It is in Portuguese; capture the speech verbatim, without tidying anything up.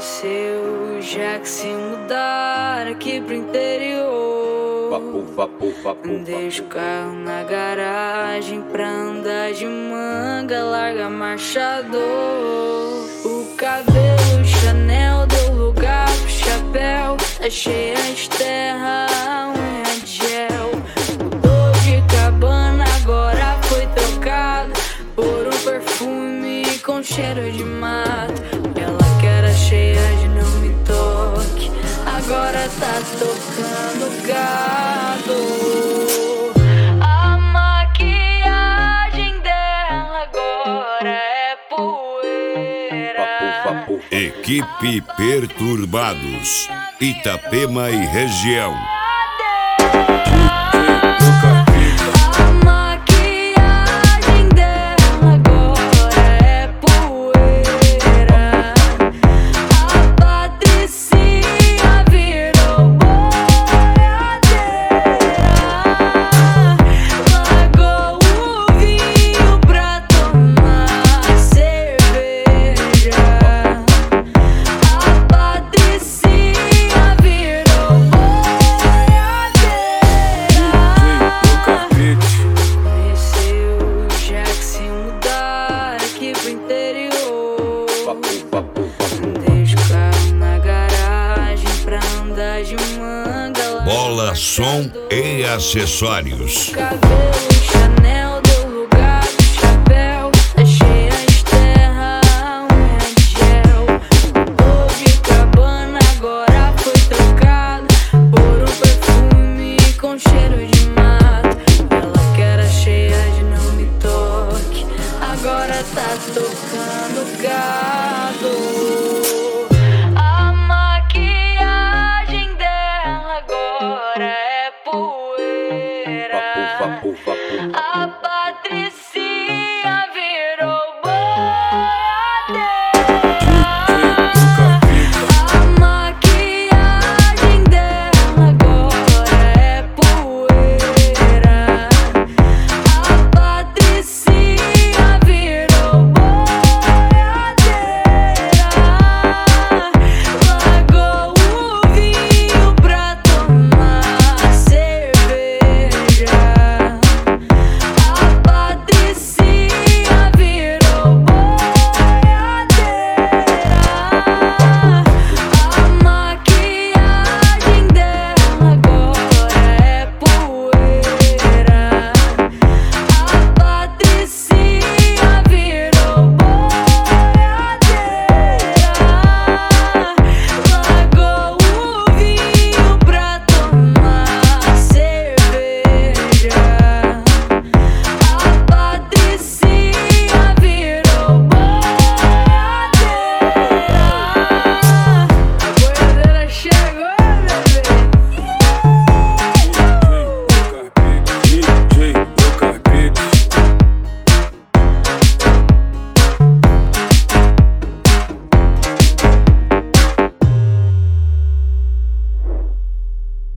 Conheceu já que se mudar aqui pro interior. Vapo, vapo, vapo, Deixa o carro na garagem pra andar de manga, larga marchador. O cabelo Chanel deu lugar pro chapéu, tá cheia de terra, a unha de gel. Mudou de cabana, agora foi trocado por um perfume com cheiro de mato. Ela que era cheia de não me toque, agora tá tocando gado. A maquiagem dela agora é poeira. vapo, vapo. Equipe Perturbados, Itapema e região. A maquiagem dela agora é poeira. A Patricinha virou boiadeira. Largou o vinho pra tomar cerveja. A Patricinha virou boiadeira. Conheceu já que se mudar aqui pro interior. Vapo, vapo, vapo. Deixa o carro na garagem pra andar de manga. Bola, som e acessórios. Cabelo